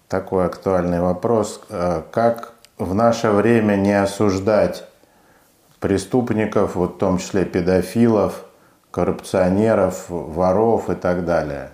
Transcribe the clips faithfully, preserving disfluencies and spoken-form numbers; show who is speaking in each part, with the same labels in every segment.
Speaker 1: такой актуальный вопрос. Как в наше время не осуждать преступников, вот в том числе педофилов, коррупционеров, воров и так далее?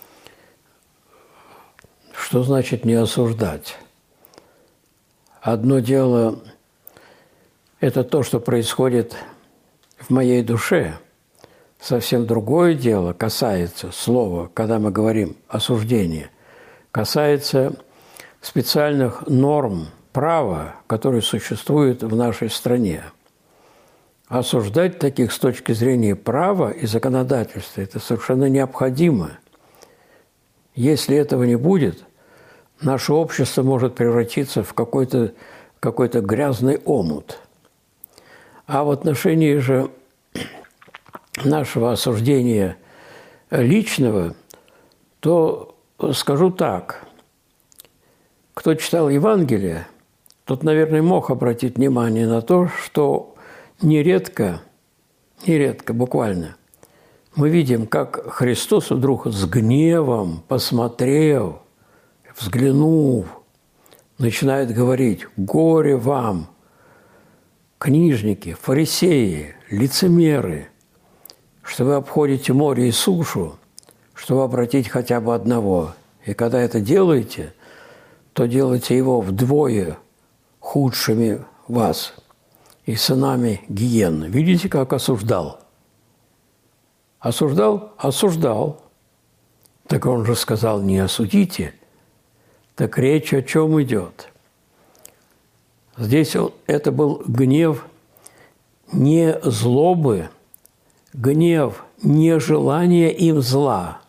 Speaker 2: Что значит не осуждать? Одно дело – это то, что происходит в моей душе. Совсем другое дело касается слова, когда мы говорим осуждение, касается специальных норм права, которые существуют в нашей стране. Осуждать таких с точки зрения права и законодательства – это совершенно необходимо. Если этого не будет, наше общество может превратиться в какой-то какой-то грязный омут. А в отношении же нашего осуждения личного, то скажу так. Кто читал Евангелие, тот, наверное, мог обратить внимание на то, что нередко, нередко, буквально, мы видим, как Христос вдруг с гневом, посмотрев, взглянув, начинает говорить: «Горе вам, книжники, фарисеи, лицемеры, что вы обходите море и сушу, чтобы обратить хотя бы одного. И когда это делаете, то делайте его вдвое худшими вас и сынами гиенны». Видите, как осуждал? Осуждал? Осуждал. Так он же сказал: не осудите. Так речь о чем идет? Здесь это был гнев не злобы, гнев не желание им зла,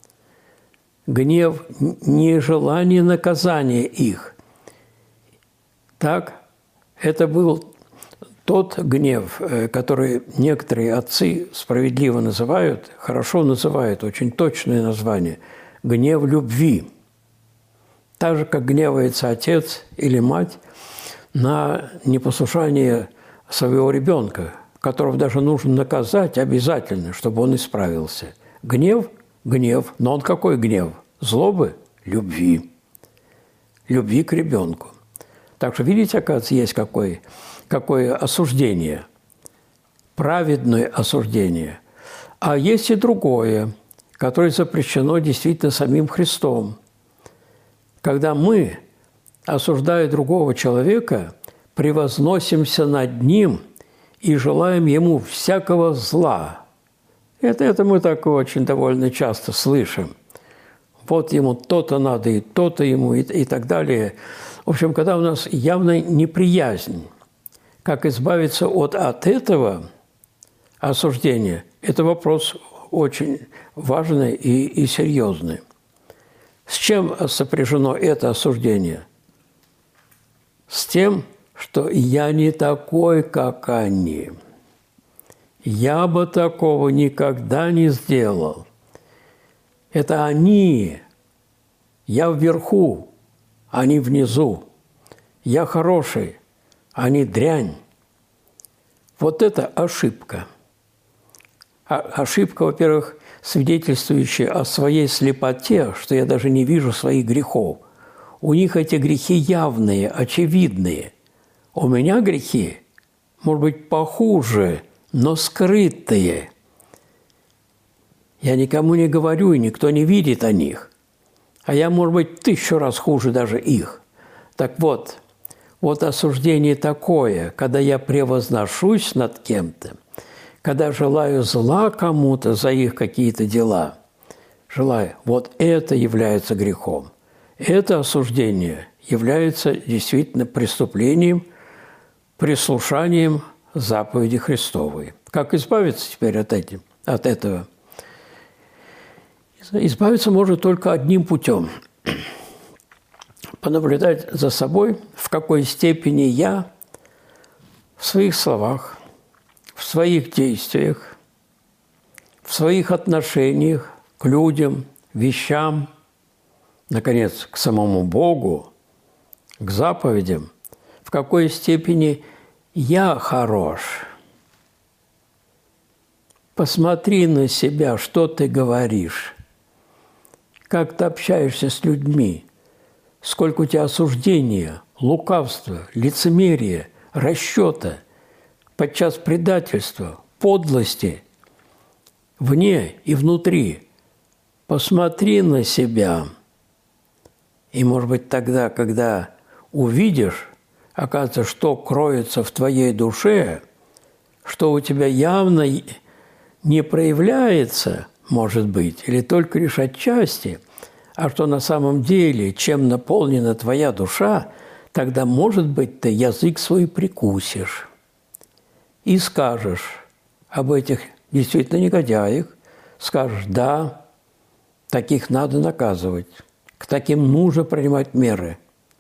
Speaker 2: гнев не желание наказания их. Так, это был тот гнев, который некоторые отцы справедливо называют, хорошо называют, очень точное название – гнев любви. Так же, как гневается отец или мать на непослушание своего ребенка, которого даже нужно наказать обязательно, чтобы он исправился. Гнев – гнев. Но он какой гнев? Злобы – любви. Любви к ребенку. Так что, видите, оказывается, есть какое, какое осуждение. Праведное осуждение. А есть и другое, которое запрещено действительно самим Христом. Когда мы, осуждая другого человека, превозносимся над ним и желаем ему всякого зла. Это, это мы так очень довольно часто слышим. Вот ему то-то надо, и то-то ему, и, и так далее. В общем, когда у нас явная неприязнь, как избавиться от, от этого осуждения, это вопрос очень важный и, и серьезный. С чем сопряжено это осуждение? С тем, что я не такой, как они. Я бы такого никогда не сделал. Это они. Я вверху, они внизу. Я хороший, они дрянь. Вот это ошибка. А ошибка, во-первых, свидетельствующая о своей слепоте, что я даже не вижу своих грехов. У них эти грехи явные, очевидные. У меня грехи, может быть, похуже, но скрытые. Я никому не говорю, и никто не видит о них. А я, может быть, тысячу раз хуже даже их. Так вот, вот осуждение такое, когда я превозношусь над кем-то, когда желаю зла кому-то за их какие-то дела, желаю, вот это является грехом. Это осуждение является действительно преступлением, прислушанием заповеди Христовой. Как избавиться теперь от, этим, от этого? Избавиться можно только одним путем. Понаблюдать за собой, в какой степени я в своих словах, в своих действиях, в своих отношениях к людям, вещам, наконец, к самому Богу, к заповедям, в какой степени я хорош. Посмотри на себя, что ты говоришь, как ты общаешься с людьми, сколько у тебя осуждения, лукавства, лицемерия, расчета, подчас предательства, подлости, вне и внутри. Посмотри на себя. И, может быть, тогда, когда увидишь, оказывается, что кроется в твоей душе, что у тебя явно не проявляется, может быть, или только лишь отчасти, а что на самом деле, чем наполнена твоя душа, тогда, может быть, ты язык свой прикусишь и скажешь об этих действительно негодяях, скажешь: да, таких надо наказывать, к таким нужно принимать меры.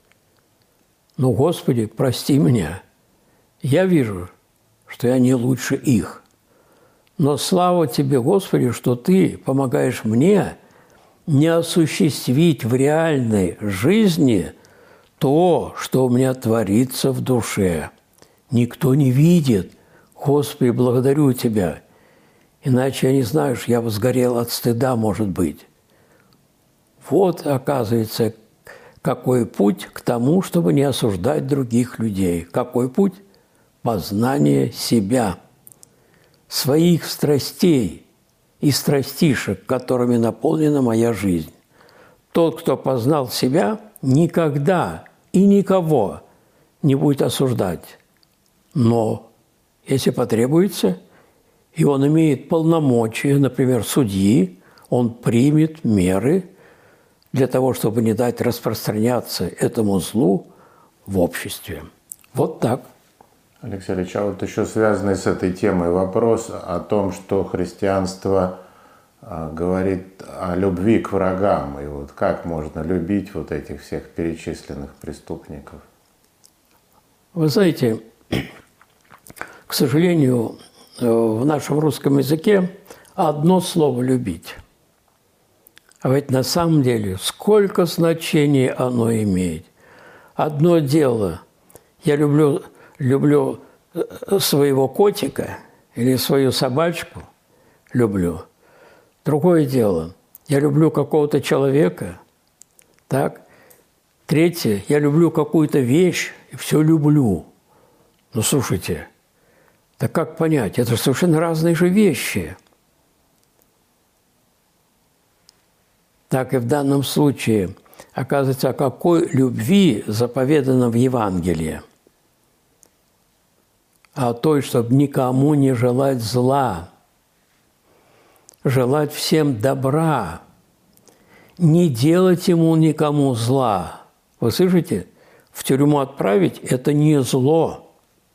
Speaker 2: Но, Господи, прости меня, я вижу, что я не лучше их. Но слава Тебе, Господи, что Ты помогаешь мне не осуществить в реальной жизни то, что у меня творится в душе. Никто не видит. Господи, благодарю Тебя. Иначе, я не знаю, я бы сгорел от стыда, может быть. Вот, оказывается, какой путь к тому, чтобы не осуждать других людей. Какой путь? Познание себя, своих страстей и страстишек, которыми наполнена моя жизнь. Тот, кто познал себя, никогда и никого не будет осуждать. Но, если потребуется, и он имеет полномочия, например, судьи, он примет меры для того, чтобы не дать распространяться этому злу в обществе. Вот так.
Speaker 1: Алексей Ильич, а вот еще связанный с этой темой вопрос о том, что христианство говорит о любви к врагам. И вот как можно любить вот этих всех перечисленных преступников?
Speaker 2: Вы знаете, к сожалению, в нашем русском языке одно слово «любить». А ведь на самом деле сколько значений оно имеет. Одно дело, я люблю, люблю своего котика или свою собачку, люблю. Другое дело, я люблю какого-то человека, так. Третье, я люблю какую-то вещь и все люблю. Ну, слушайте, так как понять? Это совершенно разные же вещи. Так и в данном случае, оказывается, о какой любви заповедано в Евангелии? О той, чтобы никому не желать зла, желать всем добра, не делать ему никому зла. Вы слышите? В тюрьму отправить – это не зло.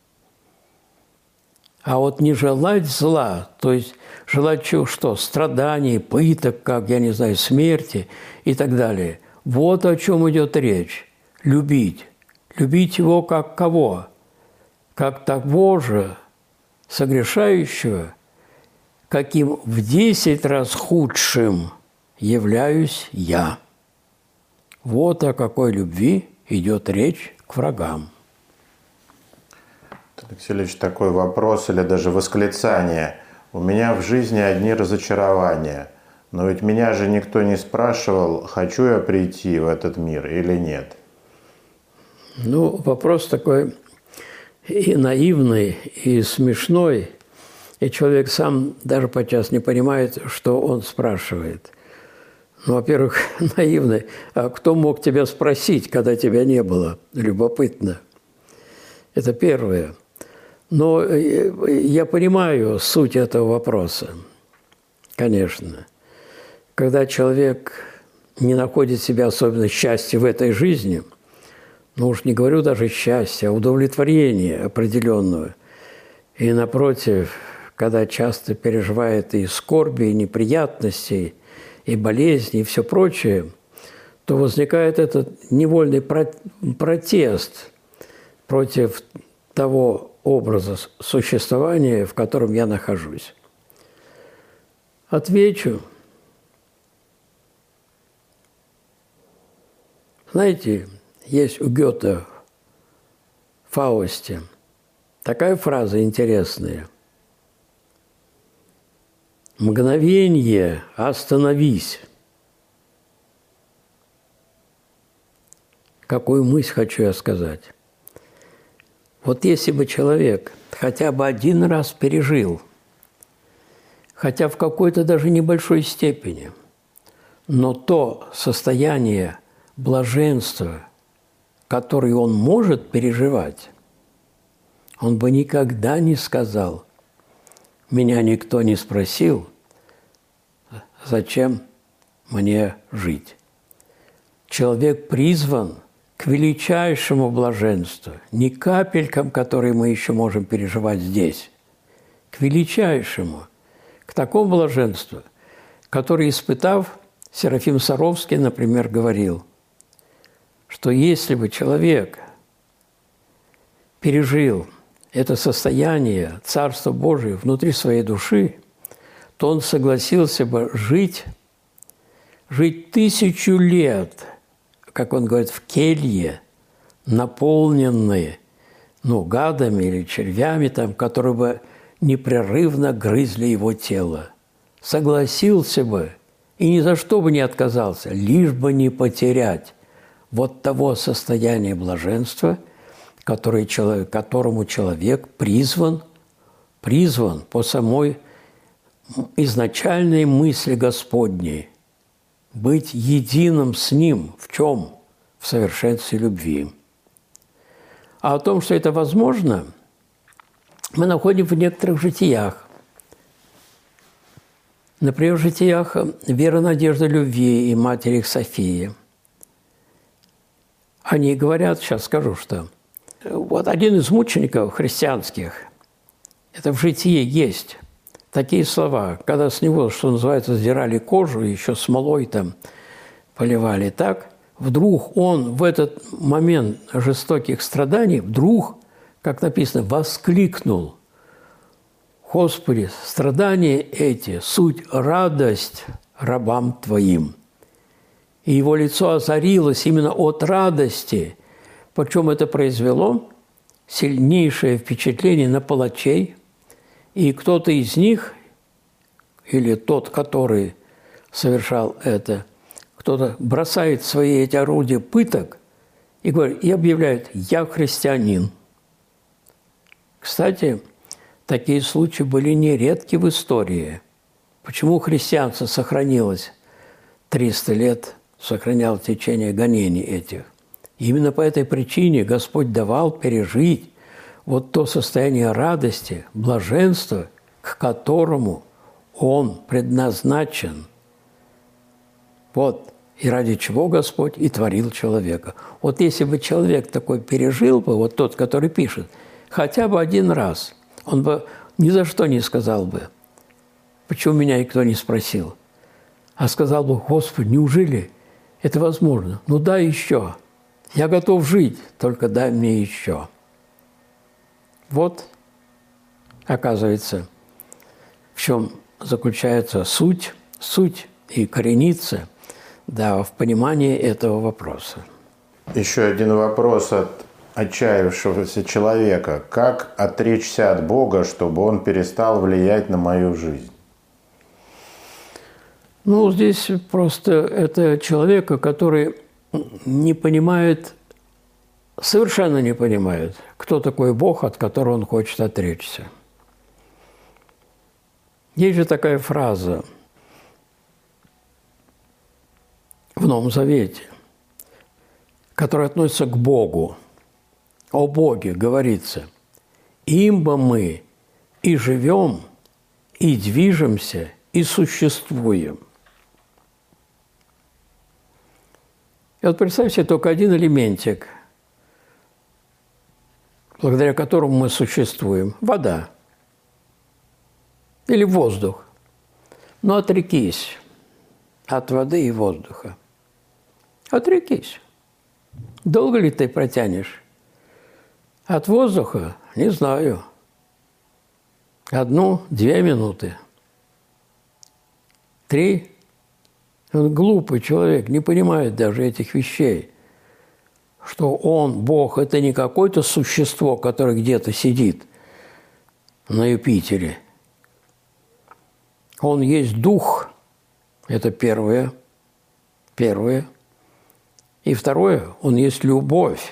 Speaker 2: А вот не желать зла, то есть желать чего, что? Страданий, пыток, как, я не знаю, смерти и так далее. Вот о чем идет речь. Любить. Любить его как кого? Как того же согрешающего, каким в десять раз худшим являюсь я. Вот о какой любви идет речь к врагам.
Speaker 1: Алексей Ильич, такой вопрос или даже восклицание. У меня в жизни одни разочарования, но ведь меня же никто не спрашивал, хочу я прийти в этот мир или нет.
Speaker 2: Ну, вопрос такой и наивный, и смешной, и человек сам даже подчас не понимает, что он спрашивает. Ну, во-первых, наивный. А кто мог тебя спросить, когда тебя не было? Любопытно. Это первое. Но я понимаю суть этого вопроса, конечно. Когда человек не находит себя особенно счастья в этой жизни, ну уж не говорю даже счастья, а удовлетворения определенного. И напротив, когда часто переживает и скорби, и неприятности, и болезни, и все прочее, то возникает этот невольный протест против того образа существования, в котором я нахожусь. Отвечу. Знаете, есть у Гёте в «Фаусте» такая фраза интересная. «Мгновенье, остановись». какую мысль хочу я сказать. Вот если бы человек хотя бы один раз пережил, хотя в какой-то даже небольшой степени, но то состояние блаженства, которое он может переживать, он бы никогда не сказал: «Меня никто не спросил, зачем мне жить». Человек призван к величайшему блаженству, не капелькам, которые мы еще можем переживать здесь, к величайшему, к такому блаженству, которое, испытав, Серафим Саровский, например, говорил, что если бы человек пережил это состояние Царства Божия внутри своей души, то он согласился бы жить, жить тысячу лет, как он говорит, в келье, наполненные, ну, гадами или червями, там, которые бы непрерывно грызли его тело. Согласился бы и ни за что бы не отказался, лишь бы не потерять вот того состояния блаженства, который человек, которому человек призван, призван по самой изначальной мысли Господней быть единым с Ним. В чем? В совершенстве любви. А о том, что это возможно, мы находим в некоторых житиях. Например, в житиях Веры, Надежды, Любви и матери их Софии. Они говорят, сейчас скажу, что вот один из мучеников христианских, это в житии есть такие слова, когда с него, что называется, сдирали кожу, еще смолой там поливали так, вдруг он в этот момент жестоких страданий, вдруг, как написано, воскликнул: «Господи, страдания эти – суть радость рабам Твоим». И его лицо озарилось именно от радости, причем это произвело сильнейшее впечатление на палачей, и кто-то из них, или тот, который совершал это, кто-то бросает свои эти орудия пыток и говорит, и объявляет: «Я христианин». Кстати, такие случаи были нередки в истории. Почему христианство сохранилось триста лет, сохранял течение гонений этих? Именно по этой причине Господь давал пережить вот то состояние радости, блаженства, к которому Он предназначен. Вот, и ради чего Господь и творил человека. Вот если бы человек такой пережил бы, вот тот, который пишет, хотя бы один раз, он бы ни за что не сказал бы, почему меня никто не спросил, а сказал бы: «Господи, неужели это возможно? Ну дай еще. Я готов жить, только дай мне еще». Вот, оказывается, в чем заключается суть, суть и коренится, да, в понимании этого вопроса.
Speaker 1: Еще один вопрос от отчаявшегося человека. Как отречься от Бога, чтобы Он перестал влиять на мою жизнь?
Speaker 2: Ну, здесь просто это человека, который не понимает, совершенно не понимает, кто такой Бог, от которого он хочет отречься. Есть же такая фраза в Новом Завете, которая относится к Богу. О Боге говорится: «Им бы мы и живем, и движемся, и существуем». И вот представьте только один элементик, благодаря которому мы существуем – вода или воздух. Но отрекись от воды и воздуха. Отрекись. Долго ли ты протянешь? От воздуха – не знаю. Одну-две минуты. Три. Он глупый человек, не понимает даже этих вещей. Что он, Бог, это не какое-то существо, которое где-то сидит на Юпитере. Он есть дух. Это первое. Первое. И второе, он есть любовь.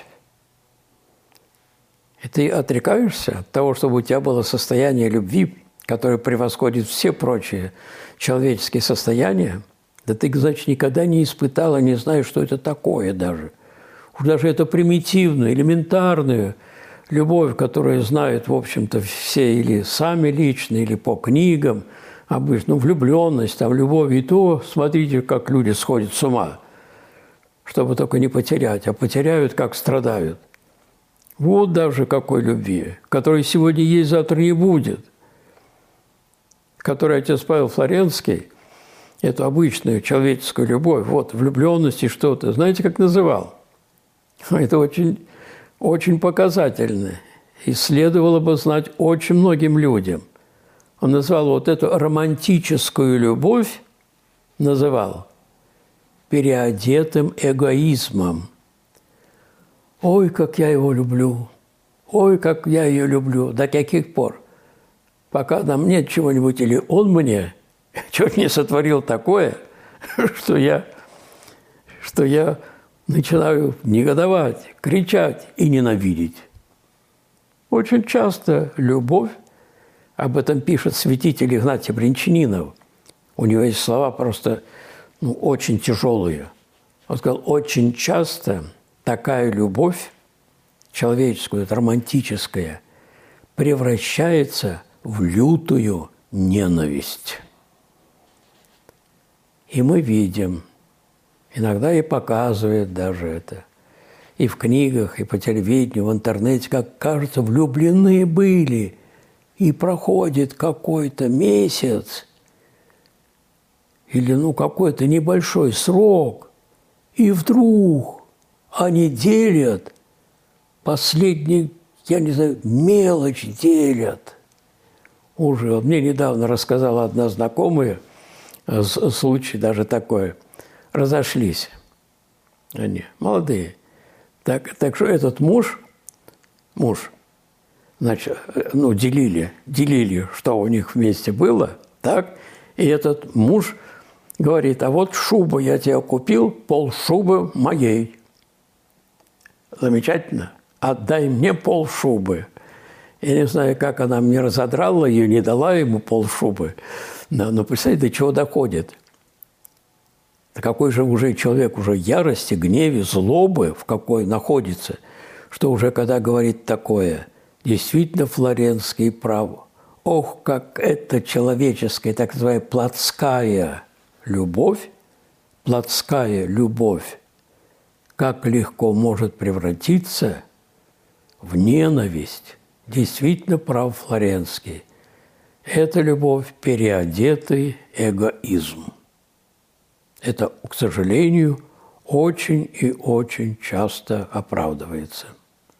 Speaker 2: И ты отрекаешься от того, чтобы у тебя было состояние любви, которое превосходит все прочие человеческие состояния, да ты, значит, никогда не испытала, не знаешь, что это такое даже. Уж даже это примитивную, элементарную любовь, которую знают, в общем-то, все или сами лично, или по книгам, обычно, ну, влюбленность, там, любовь, и то, смотрите, как люди сходят с ума, чтобы только не потерять, а потеряют, как страдают. Вот даже какой любви, которой сегодня есть, завтра не будет, которой отец Павел Флоренский, эту обычную человеческую любовь, вот, влюбленность и что-то, знаете, как называл? Это очень, очень показательно. И следовало бы знать очень многим людям. Он назвал вот эту романтическую любовь, называл переодетым эгоизмом. Ой, как я его люблю, ой, как я ее люблю. До каких пор? Пока нам нет чего-нибудь, или он мне чуть не сотворил такое, что я, что я начинаю негодовать, кричать и ненавидеть. Очень часто любовь, об этом пишет святитель Игнатий Брянчанинов. У него есть слова просто ну, очень тяжелые. Он сказал, очень часто такая любовь человеческая, романтическая, превращается в лютую ненависть. И мы видим, иногда и показывают даже это, и в книгах, и по телевидению, в интернете, как кажется, влюблены были, и проходит какой-то месяц или ну какой-то небольшой срок, и вдруг они делят последний, я не знаю, мелочь делят. Уже вот мне недавно рассказала одна знакомая случай даже такой. Разошлись они, молодые. Так, так что этот муж, муж, значит, ну, делили, делили, что у них вместе было, так, и этот муж говорит, а вот шубу я тебе купил, полшубы моей. Замечательно. Отдай мне полшубы. Я не знаю, как она мне разодрала ее, не дала ему полшубы. Но, но представьте, до чего доходит. Какой же уже человек уже ярости, гневе, злобы, в какой находится, что уже когда говорит такое, действительно Флоренский прав. Ох, как это человеческая, так называемая плотская любовь, плотская любовь, как легко может превратиться в ненависть. Действительно прав Флоренский. Это любовь – переодетый эгоизм. Это, к сожалению, очень и очень часто оправдывается.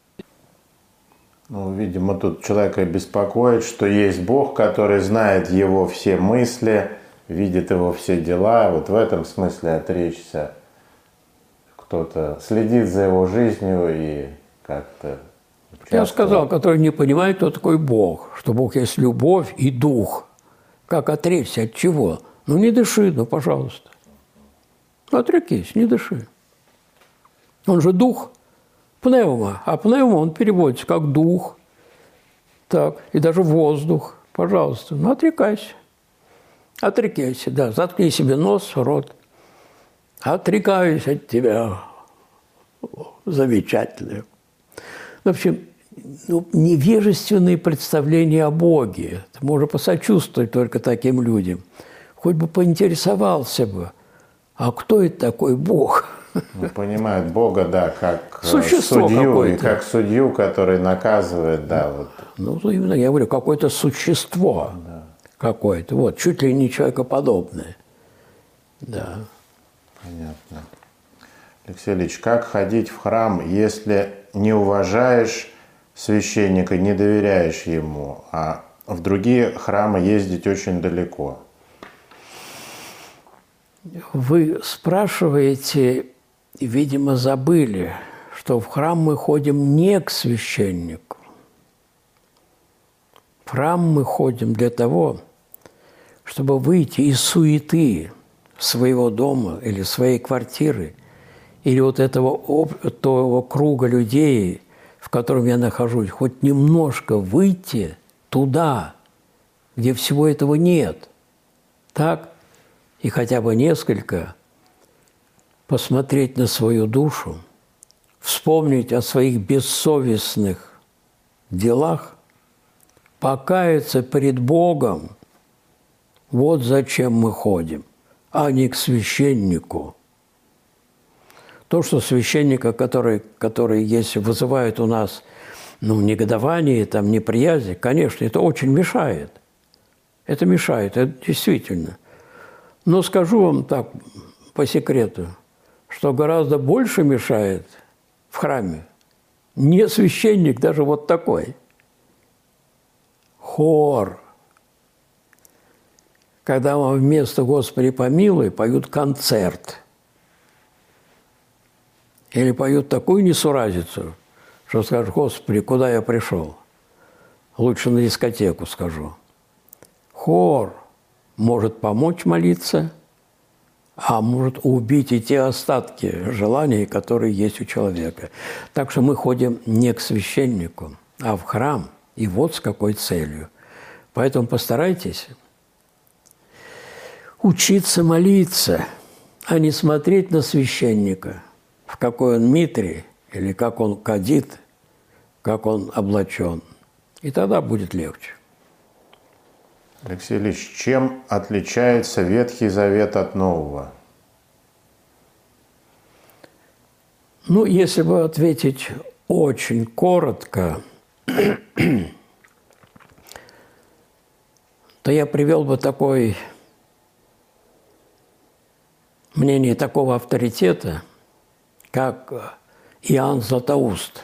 Speaker 1: Ну, видимо, тут человека беспокоит, что есть Бог, который знает его все мысли, видит его все дела. Вот в этом смысле отречься. Кто-то следит за его жизнью и как-то... Часто...
Speaker 2: Я сказал, который не понимает, кто такой Бог, что Бог есть любовь и дух. Как отречься от чего? Ну, не дыши, ну, пожалуйста. Отрекись, не дыши. Он же дух, пневма, а пневма он переводится как дух. Так, и даже воздух, пожалуйста, ну, отрекайся. Отрекайся, да, заткни себе нос, рот. Отрекаюсь от тебя. Замечательно. В общем, ну, невежественные представления о Боге. Можно посочувствовать только таким людям. Хоть бы поинтересовался бы, а кто это такой Бог?
Speaker 1: Ну, понимают Бога, да, как
Speaker 2: существо
Speaker 1: судью, и как судью, который наказывает, да. Вот.
Speaker 2: Ну, именно я говорю, какое-то существо да. какое-то, вот, чуть ли не человекоподобное. Да.
Speaker 1: Понятно. Алексей Ильич, как ходить в храм, если не уважаешь священника, не доверяешь ему, а в другие храмы ездить очень далеко?
Speaker 2: Вы спрашиваете, видимо, забыли, что в храм мы ходим не к священнику. В храм мы ходим для того, чтобы выйти из суеты своего дома или своей квартиры или вот этого того круга людей, в котором я нахожусь, хоть немножко выйти туда, где всего этого нет, так, и хотя бы несколько посмотреть на свою душу, вспомнить о своих бессовестных делах, покаяться перед Богом. Вот зачем мы ходим, а не к священнику. То, что священника, который, который есть, вызывает у нас ну, негодование, там, неприязнь, конечно, это очень мешает. Это мешает, это действительно. Но скажу вам так, по секрету, что гораздо больше мешает в храме не священник, даже вот такой. Хор. Когда вам вместо «Господи помилуй» поют концерт. Или поют такую несуразицу, что скажешь: «Господи, куда я пришел?» Лучше на дискотеку скажу. Хор может помочь молиться, а может убить и те остатки желаний, которые есть у человека. Так что мы ходим не к священнику, а в храм. И вот с какой целью. Поэтому постарайтесь учиться молиться, а не смотреть на священника, в какой он митрий, или как он кадит, как он облачен. И тогда будет легче.
Speaker 1: Алексей Ильич, чем отличается Ветхий Завет от Нового?
Speaker 2: Ну, если бы ответить очень коротко, то я привел бы такое мнение такого авторитета, как Иоанн Златоуст.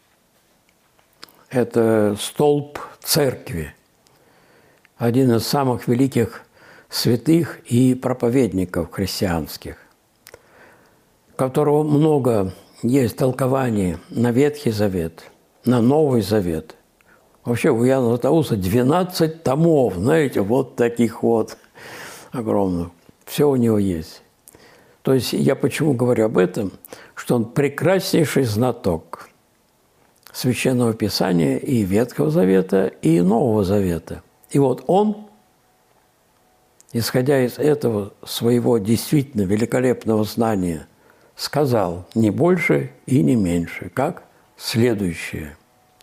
Speaker 2: Это столб церкви, один из самых великих святых и проповедников христианских, у которого много есть толкований на Ветхий Завет, на Новый Завет. Вообще у Иоанна Златоуста двенадцать томов, знаете, вот таких вот огромных. Все у него есть. То есть я почему говорю об этом, что он прекраснейший знаток Священного Писания и Ветхого Завета, и Нового Завета. И вот он, исходя из этого своего действительно великолепного знания, сказал не больше и не меньше, как следующее.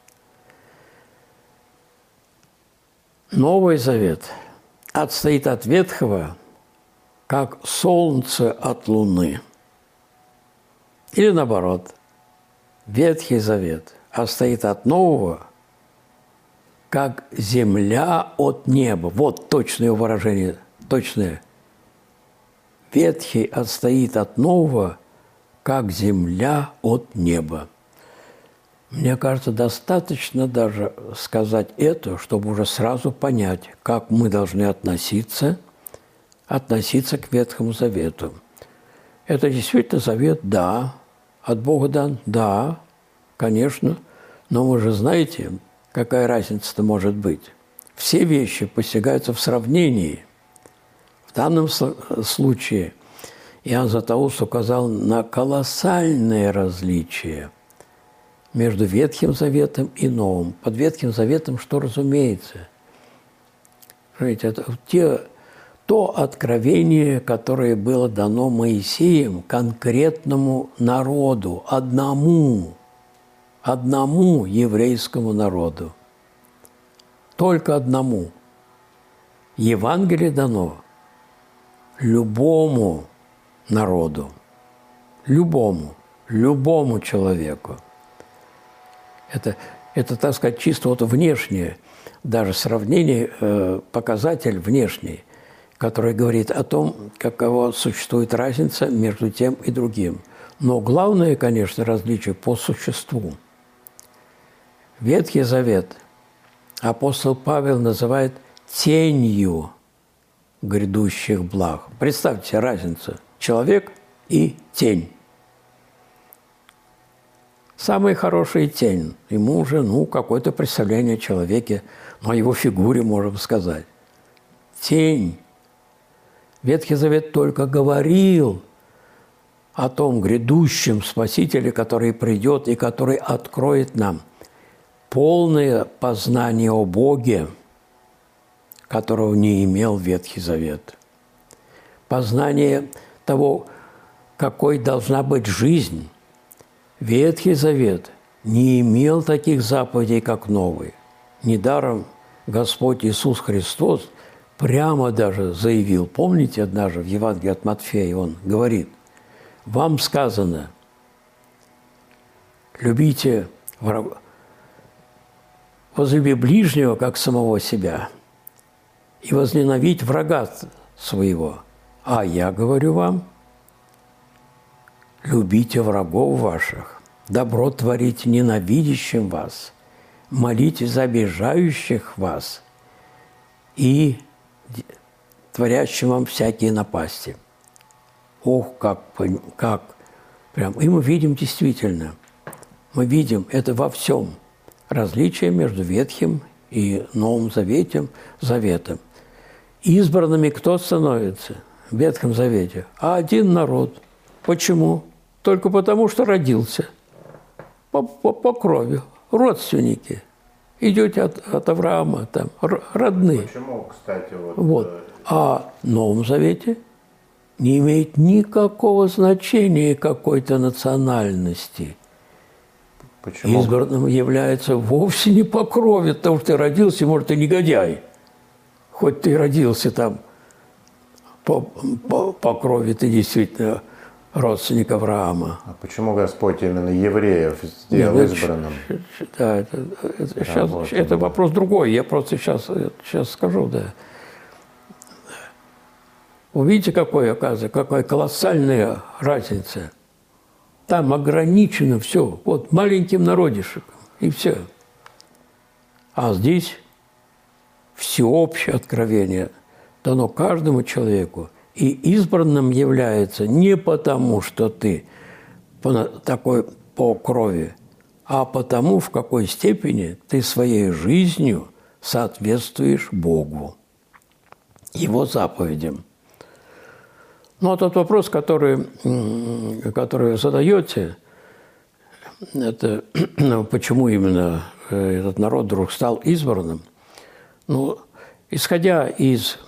Speaker 2: Новый Завет отстоит от Ветхого, как солнце от луны. Или наоборот, Ветхий Завет отстоит от Нового, как земля от неба. Вот точное выражение, точное. Ветхий отстоит от Нового, как земля от неба. Мне кажется, достаточно даже сказать это, чтобы уже сразу понять, как мы должны относиться, относиться к Ветхому Завету. Это действительно завет, да, от Бога дан, да, конечно, но вы же знаете, какая разница-то может быть. Все вещи постигаются в сравнении. В данном случае Иоанн Златоуст указал на колоссальное различие между Ветхим Заветом и Новым. Под Ветхим Заветом что разумеется? Смотрите, это те, то откровение, которое было дано Моисеем конкретному народу, одному, одному еврейскому народу. Только одному. Евангелие дано любому народу, любому, любому человеку. Это, это, так сказать, чисто вот внешнее, даже сравнение, э, показатель внешний, который говорит о том, какова существует разница между тем и другим. Но главное, конечно, различие по существу. Ветхий Завет апостол Павел называет тенью грядущих благ. Представьте себе разницу. Человек и тень. Самая хорошая тень. Ему уже, ну, какое-то представление о человеке, о его фигуре, можем сказать. Тень. Ветхий Завет только говорил о том грядущем Спасителе, который придет и который откроет нам полное познание о Боге, которого не имел Ветхий Завет. Познание того, какой должна быть жизнь. Ветхий Завет не имел таких заповедей, как Новый. Недаром Господь Иисус Христос прямо даже заявил, помните, однажды в Евангелии от Матфея Он говорит: «Вам сказано, любите врага, возлюби ближнего, как самого себя, и возненавидь врага своего. А я говорю вам, любите врагов ваших, добро творите ненавидящим вас, молитесь за обижающих вас и творящим вам всякие напасти». Ох, как, как прям. И мы видим действительно, мы видим это во всем различие между Ветхим и Новым Заветом, Заветом. Избранными кто становится в Ветхом Завете? А один народ. Почему? Только потому, что родился. По, по, по крови. Родственники. Идете от, от Авраама, там, родные.
Speaker 1: Почему, кстати, вот...
Speaker 2: Вот. А в Новом Завете не имеет никакого значения какой-то национальности.
Speaker 1: Почему?
Speaker 2: Избранным является вовсе не по крови, потому что ты родился, может, ты негодяй. Хоть ты родился там по, по, по крови, ты действительно родственник Авраама.
Speaker 1: А почему Господь именно евреев сделал
Speaker 2: Нет,
Speaker 1: избранным?
Speaker 2: Да, это, это, сейчас, это вопрос другой. Я просто сейчас, сейчас скажу, да. Увидите, какой, оказывается, какая колоссальная разница. Там ограничено все. Вот маленьким народишком, и все. А здесь всеобщее откровение дано каждому человеку. И избранным является не потому, что ты такой по крови, а потому, в какой степени ты своей жизнью соответствуешь Богу, Его заповедям. Ну, а тот вопрос, который, который вы задаете, это почему именно этот народ вдруг стал избранным. Ну, исходя из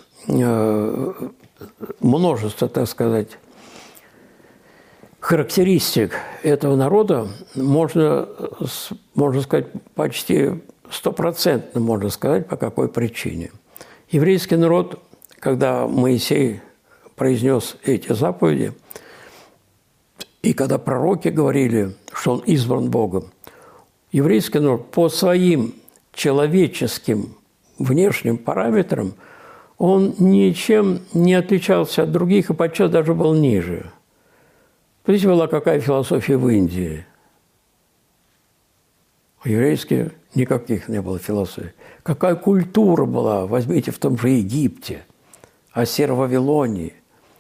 Speaker 2: множества, так сказать, характеристик этого народа, можно, можно сказать, почти стопроцентно можно сказать, по какой причине. Еврейский народ, когда Моисей произнес эти заповеди, и когда пророки говорили, что он избран Богом, еврейский народ по своим человеческим внешним параметрам он ничем не отличался от других и подчас даже был ниже. Видите, была какая философия в Индии? У еврейских никаких не было философий. Какая культура была, возьмите, в том же Египте, Ассир-Вавилонии.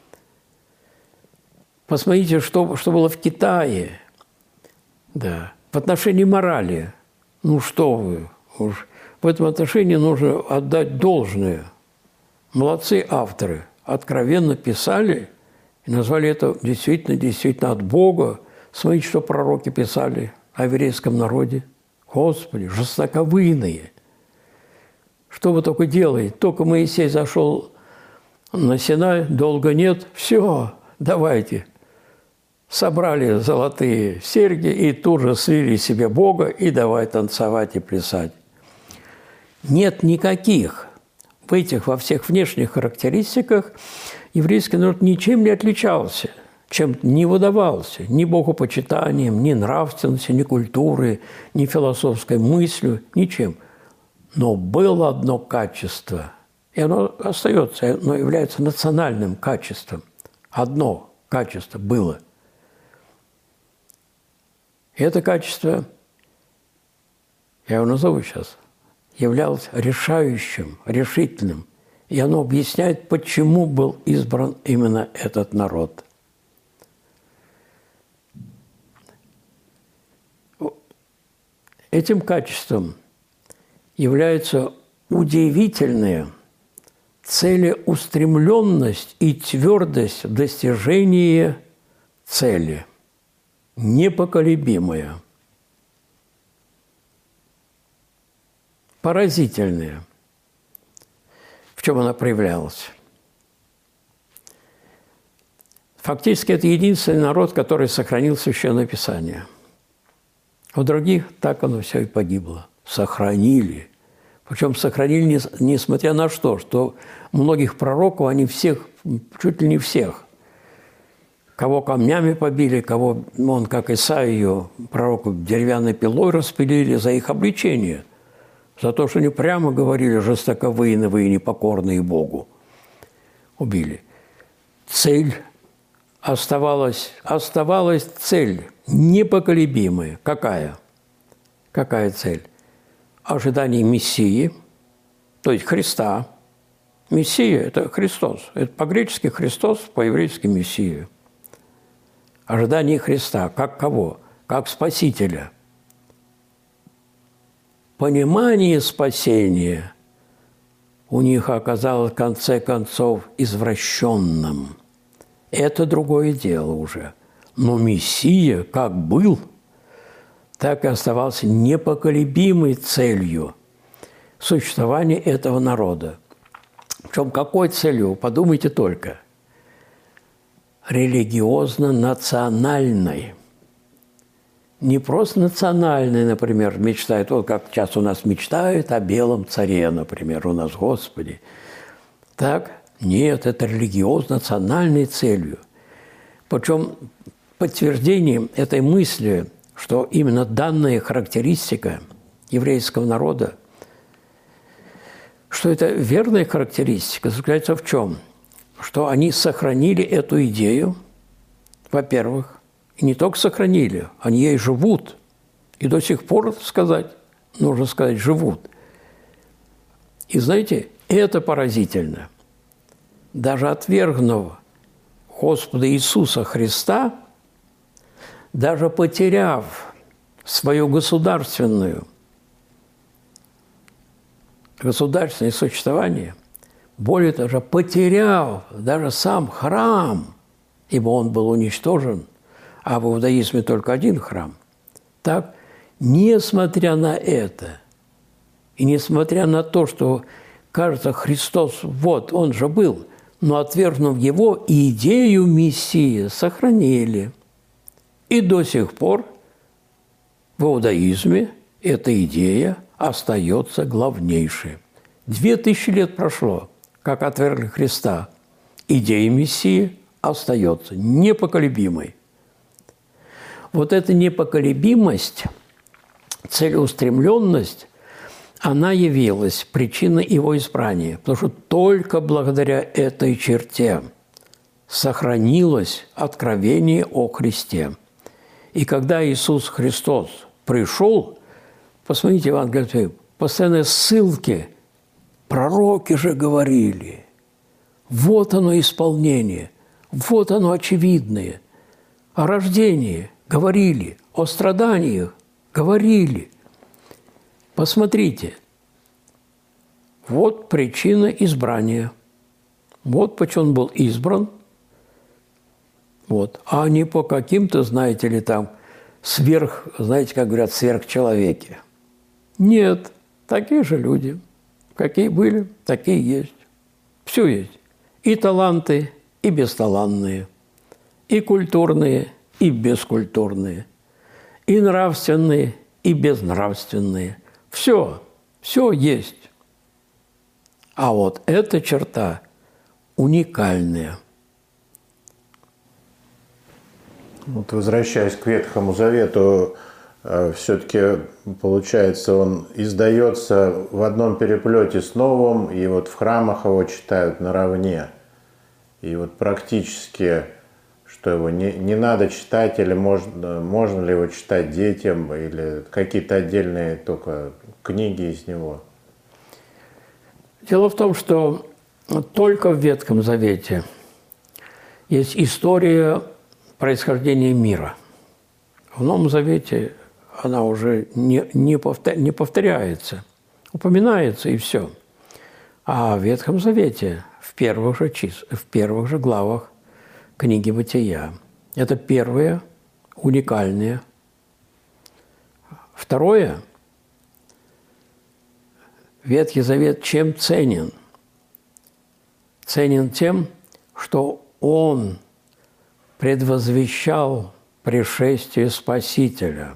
Speaker 2: Посмотрите, что, что было в Китае. Да. В отношении морали. Ну что вы, уж в этом отношении нужно отдать должное. Молодцы авторы. Откровенно писали и назвали это действительно, действительно от Бога. Смотрите, что пророки писали о еврейском народе. Господи, жестоковыйные. Что вы только делаете? Только Моисей зашел на Синай, долго нет, все, давайте. Собрали золотые серьги и тут же слили себе Бога и давай танцевать и плясать. Нет никаких в этих, во всех внешних характеристиках еврейский народ ничем не отличался, чем не выдавался ни богопочитанием, ни нравственностью, ни культурой, ни философской мыслью, ничем. Но было одно качество, и оно остается, оно является национальным качеством. Одно качество было. И это качество, я его назову сейчас, являлось решающим, решительным. И оно объясняет, почему был избран именно этот народ. Этим качеством является удивительная целеустремленность и твердость в достижении цели, непоколебимая, поразительная. В чем она проявлялась? Фактически это единственный народ, который сохранил Священное Писание. У других так оно все и погибло. Сохранили. Причем сохранили, несмотря на что, что многих пророков, они всех, чуть ли не всех, кого камнями побили, кого, он, как Исаию, пророку, деревянной пилой распилили за их обличение, за то, что они прямо говорили, жестоковыйны вы и непокорные Богу. Убили. Цель оставалась, оставалась цель непоколебимая. Какая? Какая цель? Ожидание Мессии, то есть Христа. Мессия – это Христос. Это по-гречески Христос, по-еврейски Мессия. Ожидание Христа. Как кого? Как Спасителя. Понимание спасения у них оказалось в конце концов извращенным. Это другое дело уже. Но Мессия как был, так и оставался непоколебимой целью существования этого народа. Причем какой целью? Подумайте только. Религиозно-национальной. Не просто национальной, например, мечтает, вот как сейчас у нас мечтают о белом царе, например, у нас, Господи. Так? Нет, это религиозно-национальной целью. Причем подтверждением этой мысли, что именно данная характеристика еврейского народа, что это верная характеристика, заключается в чем? Что они сохранили эту идею, во-первых, и не только сохранили, они ей живут. И до сих пор сказать, нужно сказать, живут. И знаете, это поразительно. Даже отвергнув Господа Иисуса Христа, даже потеряв свою государственную, государственное существование, более того, потеряв даже сам храм, ибо он был уничтожен, а в иудаизме только один храм. Так, несмотря на это, и несмотря на то, что, кажется, Христос, вот, он же был, но отвергнув его, идею Мессии сохранили. И до сих пор в иудаизме эта идея остается главнейшей. Две тысячи лет прошло, как отвергли Христа. Идея Мессии остается непоколебимой. Вот эта непоколебимость, целеустремленность, она явилась причиной его избрания, потому что только благодаря этой черте сохранилось откровение о Христе. И когда Иисус Христос пришел, посмотрите, Евангелие, постоянные ссылки, пророки же говорили, вот оно исполнение, вот оно очевидное, о рождении говорили, о страданиях говорили. Посмотрите, вот причина избрания, вот почему он был избран, вот, а не по каким-то, знаете ли, там, сверх, знаете, как говорят, сверхчеловеки. Нет, такие же люди, какие были, такие есть. Все есть. И таланты, и бесталанные, и культурные, и бескультурные, и нравственные, и безнравственные. Все, все есть. А вот эта черта уникальная.
Speaker 1: Вот возвращаясь к Ветхому Завету, все-таки, получается, он издается в одном переплете с Новым, и вот в храмах его читают наравне. И вот практически, что его не, не надо читать, или можно, можно ли его читать детям, или какие-то отдельные только книги из него?
Speaker 2: Дело в том, что только в Ветхом Завете есть история происхождения мира. В Новом Завете она уже не, не, повтор, не повторяется, упоминается и все. А в Ветхом Завете, в первых же, чис, в первых же главах книги Бытия, Это первое, уникальное. Второе, Ветхий Завет чем ценен? Ценен тем, что он предвозвещал пришествие Спасителя.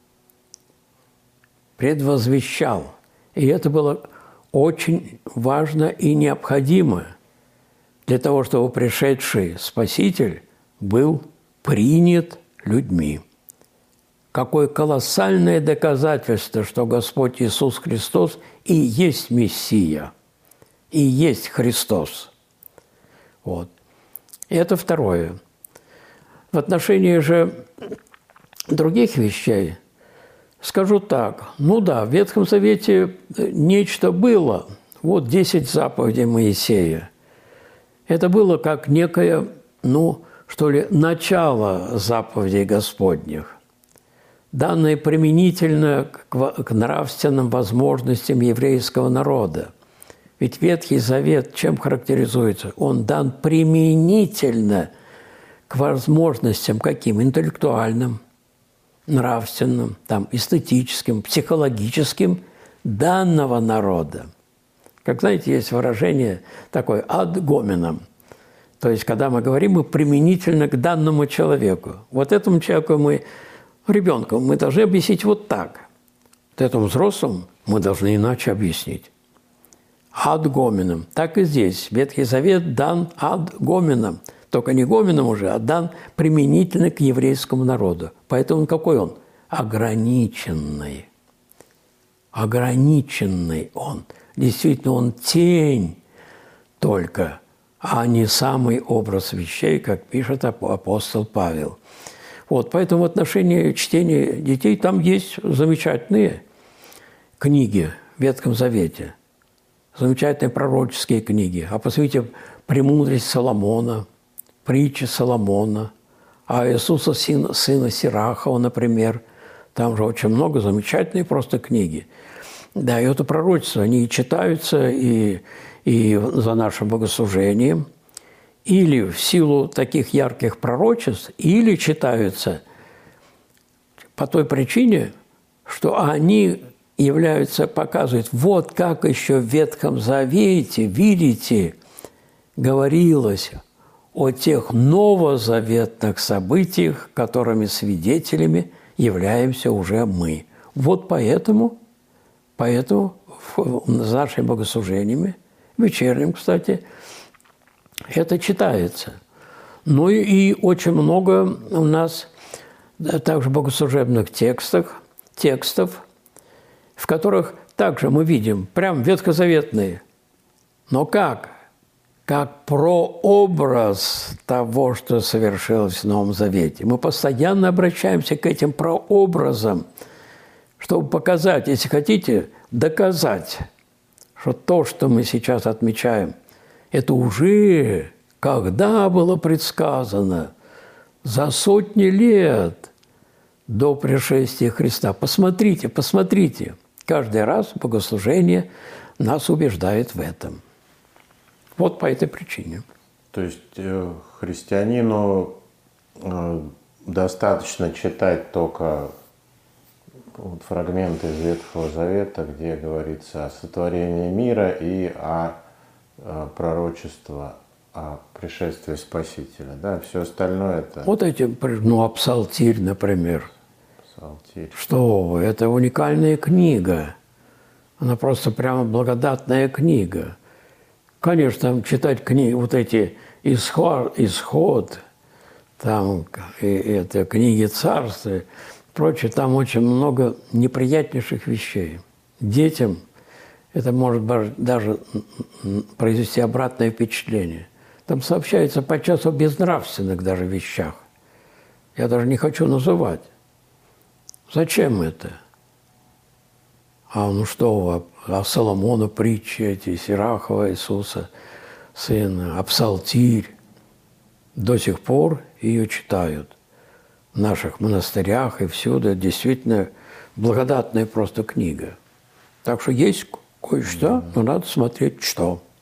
Speaker 2: Предвозвещал. И это было очень важно и необходимо для того, чтобы пришедший Спаситель был принят людьми. Какое колоссальное доказательство, что Господь Иисус Христос и есть Мессия, и есть Христос. Вот. И это второе. В отношении же других вещей скажу так. Ну да, в Ветхом Завете нечто было. Вот десять заповедей Моисея. Это было как некое, ну, что ли, начало заповедей Господних, данное применительно к нравственным возможностям еврейского народа. Ведь Ветхий Завет чем характеризуется? Он дан применительно к возможностям каким? Интеллектуальным, нравственным, там, эстетическим, психологическим данного народа. Как, знаете, есть выражение такое «ad hominem», то есть, когда мы говорим, мы применительно к данному человеку. Вот этому человеку мы, ребенку, мы должны объяснить вот так. Вот этому взрослому мы должны иначе объяснить. «Ad hominem». Так и здесь. Ветхий Завет дан «ad hominem». Только не гомином уже, а дан применительно к еврейскому народу. Поэтому он какой он? Ограниченный. Ограниченный он. Действительно, он тень только, а не самый образ вещей, как пишет апостол Павел. Вот, поэтому в отношении чтения детей там есть замечательные книги в Ветхом Завете, замечательные пророческие книги. А посмотрите «Премудрость Соломона», «Притчи Соломона», а Иисуса, сына, сына Сирахова, например. Там же очень много замечательные просто книги. Да, и это пророчество, они и читаются и, и за нашим богослужением, или в силу таких ярких пророчеств, или читаются по той причине, что они являются, показывают, вот как еще в Ветхом Завете, видите, говорилось о тех новозаветных событиях, которыми свидетелями являемся уже мы. Вот поэтому, поэтому с нашими богослужениями, вечерним, кстати, это читается. Ну и очень много у нас также богослужебных текстов, текстов, в которых также мы видим прям ветхозаветные. Но как? Как прообраз того, что совершилось в Новом Завете. Мы постоянно обращаемся к этим прообразам, чтобы показать, если хотите, доказать, что то, что мы сейчас отмечаем, это уже когда было предсказано? За сотни лет до пришествия Христа. Посмотрите, посмотрите. Каждый раз богослужение нас убеждает в этом. Вот по этой причине.
Speaker 1: То есть христианину достаточно читать только вот фрагменты из Ветхого Завета, где говорится о сотворении мира и о пророчестве о пришествии Спасителя. Да? Все остальное это...
Speaker 2: Вот эти, ну, а Псалтирь, например.
Speaker 1: Псалтирь.
Speaker 2: Что вы, это уникальная книга. Она просто прямо благодатная книга. Конечно, там читать книги, вот эти исход, исход там и, это книги царства, прочее, там очень много неприятнейших вещей. Детям это может даже произвести обратное впечатление. Там сообщается подчас о безнравственных даже вещах. Я даже не хочу называть. Зачем это? А ну что, а Соломона притчи эти, Сирахова, Иисуса, сына, а Псалтирь. До сих пор ее читают в наших монастырях и всюду. Это действительно благодатная просто книга. Так что есть кое-что, но надо смотреть, что.